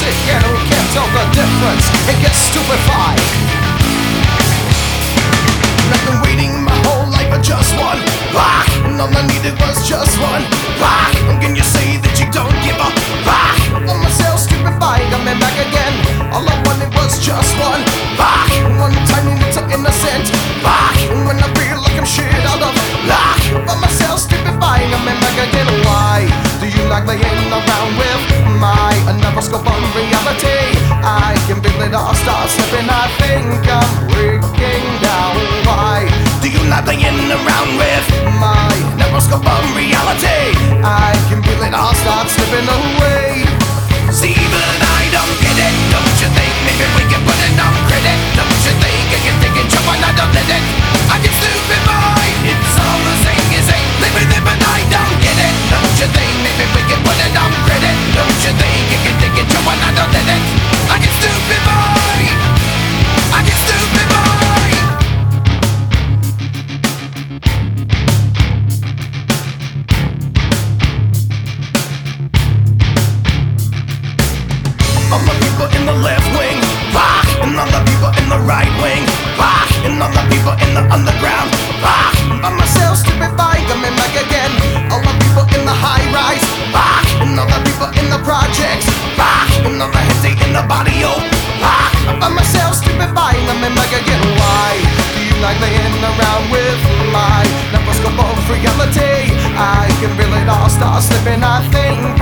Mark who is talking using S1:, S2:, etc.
S1: sick and who can't tell the difference and get stupefied. And I've been waiting my whole life for just one rock, and all I needed was just one rock. And can you say that you don't give a rock? On myself stupefied, coming back again. All I wanted was just one rock, one tiny little innocent rock. And when I feel like I'm shit out of luck, on myself stupefied, coming back again. Why do you like playing around with my another scope on reality? I can feel it all start slipping. I think I'm breaking down. Why do you like playing around with my neuroscope on reality? I can feel it all start slipping away. See, but I don't get it. Don't you think maybe we can put it on credit? Don't you think I can take it, why not don't let it? I can stupid mind. It's all the same as ain't living it, but I don't get it. Don't you think maybe we can put it on credit? Don't you think you can take it, why not don't let it? I can stupid mind. I can stupid mind. All the people in the left wing rock, and all the people in the right wing rock, and all the people in the underground rock. By myself stupefied, coming back again. All the people in the high rise rock, and all the people in the projects rock, and all the heads in the body rock. By myself stupefied, coming back again. Why do you like playing around with my neuroscope of reality? I can feel it all start slipping. I think